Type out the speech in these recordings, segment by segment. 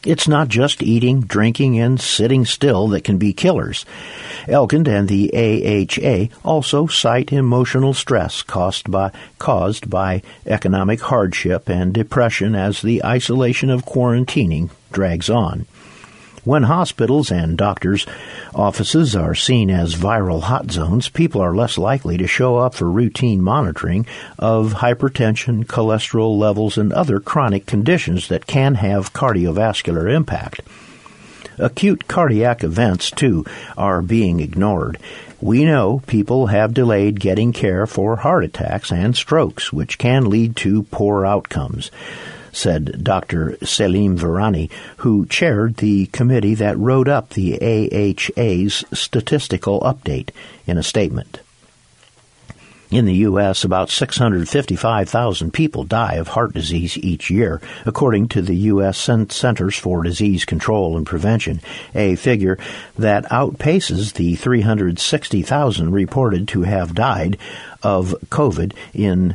It's not just eating, drinking, and sitting still that can be killers. Elkind and the AHA also cite emotional stress caused by economic hardship and depression as the isolation of quarantining drags on. When hospitals and doctors' offices are seen as viral hot zones, people are less likely to show up for routine monitoring of hypertension, cholesterol levels, and other chronic conditions that can have cardiovascular impact. Acute cardiac events, too, are being ignored. We know people have delayed getting care for heart attacks and strokes, which can lead to poor outcomes, said Dr. Selim Virani, who chaired the committee that wrote up the AHA's statistical update in a statement. In the U.S., about 655,000 people die of heart disease each year, according to the U.S. Centers for Disease Control and Prevention, a figure that outpaces the 360,000 reported to have died of COVID-19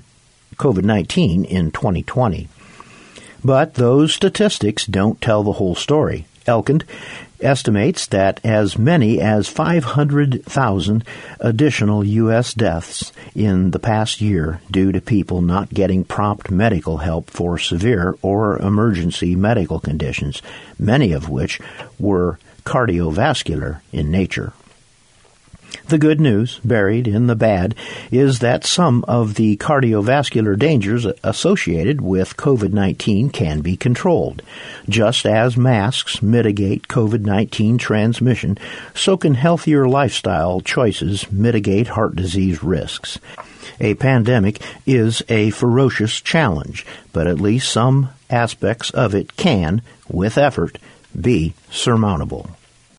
in 2020. But those statistics don't tell the whole story. Elkind estimates that as many as 500,000 additional U.S. deaths in the past year due to people not getting prompt medical help for severe or emergency medical conditions, many of which were cardiovascular in nature. The good news, buried in the bad, is that some of the cardiovascular dangers associated with COVID-19 can be controlled. Just as masks mitigate COVID-19 transmission, so can healthier lifestyle choices mitigate heart disease risks. A pandemic is a ferocious challenge, but at least some aspects of it can, with effort, be surmountable.